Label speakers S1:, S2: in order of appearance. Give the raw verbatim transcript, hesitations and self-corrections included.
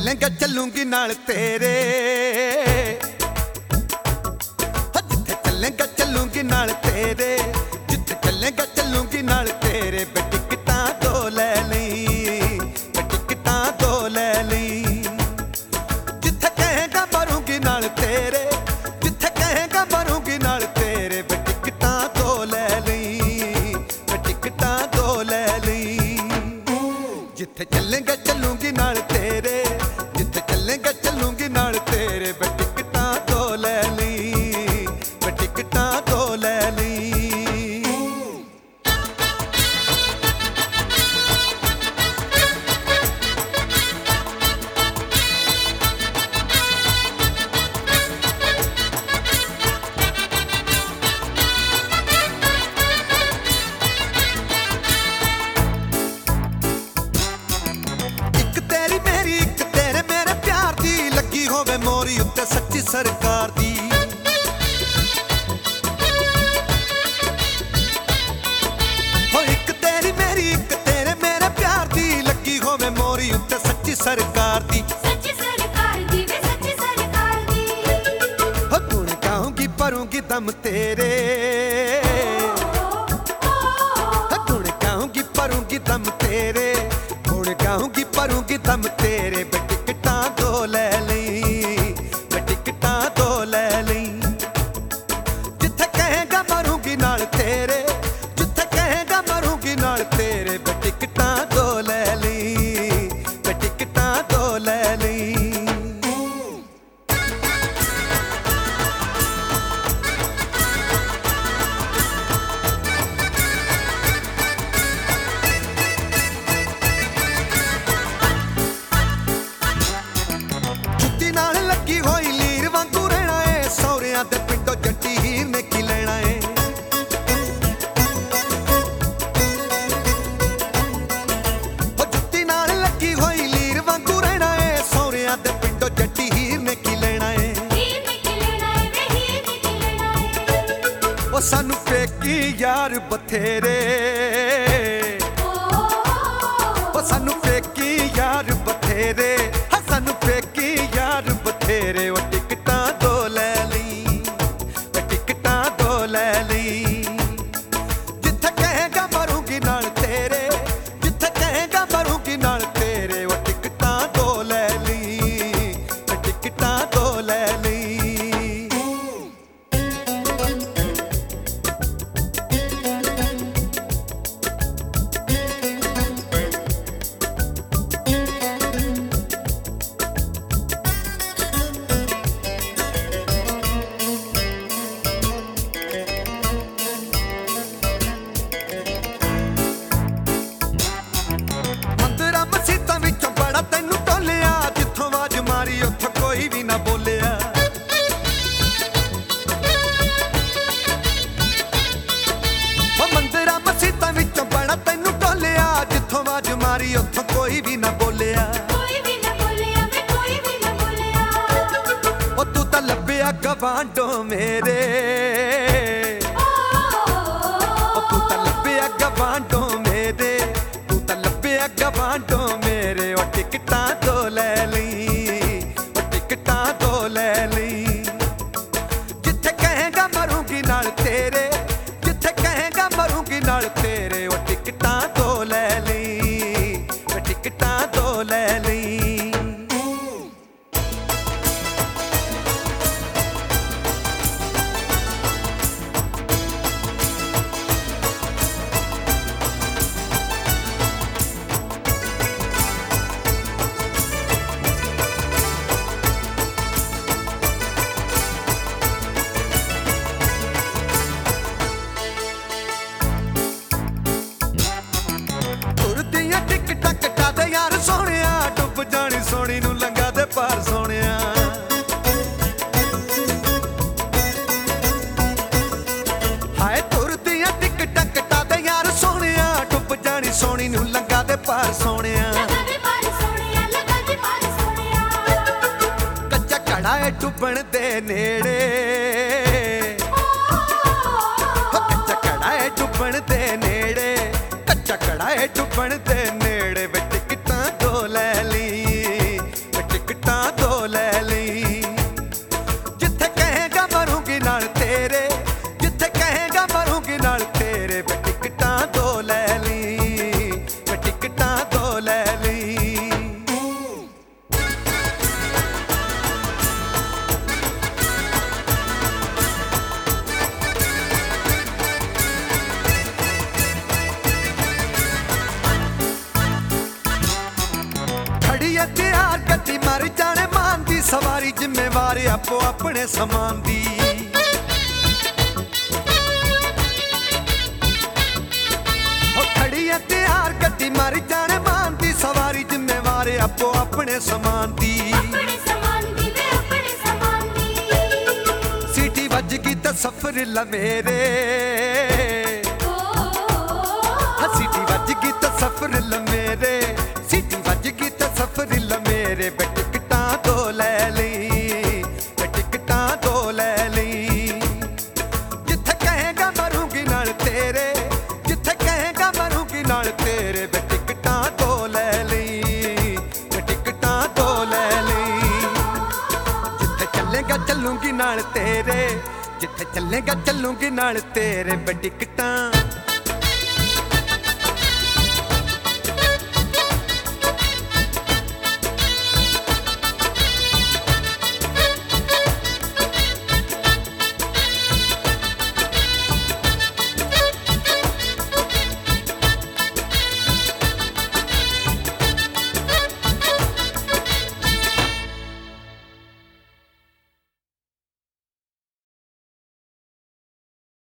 S1: चलेंगा चलूंगी नाल तेरे, जिथे चलेंगा चलूंगी नाल तेरे, जिथे चलेंगा चलूंगी नाल तेरे। बे टिकटां दो ले लई, बे टिकटां दो ले लई। जिथे कहेगा मरूंगी नाल तेरे, जिथे कहेगा मरूंगी नाल तेरे। बे टिकटां दो ले लई, बे टिकटां दो ले लई। जिथे चलेंगा चलूंगी नाल तेरे, जिथे चलेंगा चलूंगी नाल तेरे। बे टिकटां दो ले लई, बे टिकटां दो ले लई। होवे मोरी उत्ते सच्ची सरकार दी, हो एक तेरी मेरी एक तेरे मेरे प्यार दी। लगी होवे मोरी उत्ते सच्ची सरकार दी,
S2: सच्ची सरकार दी वे सच्ची सरकार दी।
S1: हो गुण गाऊंगी भरूंगी दम तेरे, हो गुण गाऊंगी भरूंगी दम तेरे, गुण गाऊंगी भरूंगी दम तेरे। बे टिकटां दो ले लई, बे टिकटां दो ले लई। जिथे कहेगा मरूंगी नाल तेरे, जिथे कहेगा मरूंगी नाल तेरे। बे टिकटां दो ले लई, बे टिकटां दो ले लई। लगी होई लीर वांगू रहना है, सौरियां दे पिंडों जट्टी हीर ने की लेना है। हो जुत्ती नाल लगी होई लीर वांगू रहना है, सौरियां दे पिंडों जट्टी हीर ने की लेना है।
S2: हीर ने की लेना है वे हीर ने की लेना है।
S1: ओ सानू पेकी यार बथेरे, ओ सानू पेकी यार बथेरे, हा सानू पेकी यार बथेरे। ओ टिकटां दो ले लई, ओ टिकटां दो ले लई। जिथे कहेगा मरूंगी नाल तेरे, जिथे कहेगा मरूंगी नाल तेरे। ओ टिकटां दो ले लई, ओ टिकटां दो ले लई। कोई भी ना बोलिया, मंदिरां मसीतां विचों बड़ा तैनू टोलिया। जिथों आवाज मारी उत्थों कोई भी ना बोलिया,
S2: कोई भी ना बोलिया वे कोई भी ना बोलिया।
S1: ओ तू तां लब्बिया गवांडो मेरे, ओ तू तां लब्बिया गवांडो मेरे, तू तां लब्बिया गवांडो मेरे। ओ टिकटां दो ले लई, टिकटां दो ले लई। जिथे कहेगा मरूंगी नाल तेरे, जिथे कहेगा मरूंगी नाल तेरे। ओ टिकटां दो ले लई, ओ टिकटां दो ले लई। टिकटां कटा दे यार सोहणिया, डुब जानी सोहणी नू लंघा दे पार सोहणिया। हाय तुरदियां टिकटां कटा दे यार सोहणिया, डुब जानी सोहणी नू लंघा दे पार सोहणिया।
S2: लगा दे पार सोहणिया, लगा दे पार सोहणिया।
S1: कच्चा कड़ा है डुबण दे नेड़े, कच्चा कड़ा है डुबण दे नेड़े, कच्चा कड़ा है डुबण दे नेड़े। वे टिकटां दो ले लई, वे ਮਾਰੀ ਜਾਣੇ ਮਾਨ ਦੀ ਸਵਾਰੀ ਜ਼ਿੰਮੇਵਾਰ ਆਪੋ ਆਪਣੇ ਸਮਾਨ ਦੀ ਹੋ ਖੜੀ ਐ ਤਿਆਰ ਗੱਡੀ ਮਾਰੀ ਜਾਣੇ ਮਾਨ ਦੀ ਸਵਾਰੀ ਜ਼ਿੰਮੇਵਾਰ ਆਪੋ ਆਪਣੇ ਸਮਾਨ ਦੀ
S2: ਆਪਣੇ ਸਮਾਨ ਦੀ ਵੇ ਆਪਣੇ ਸਮਾਨ ਦੀ
S1: ਸੀਟੀ ਵੱਜ ਗਈ ਤਾਂ ਸਫ਼ਰ ਲਵੇਰੇ सीटी वज गई तो सफर लमेरे सीटी वज गई तो सफर लमेरे बे टिकटां दो लै लई बे टिकटां दो लै लई जिथे कहेगा मरूंगी नाल तेरे जिथे कहेगा मरूंगी नाल तेरे बे टिकटां दो लै लई बे टिकटां दो लै लई जिथे चलेगा चलूंगी नाल तेरे जिथे चलेगा चलूंगी नाल तेरे बे टिकटां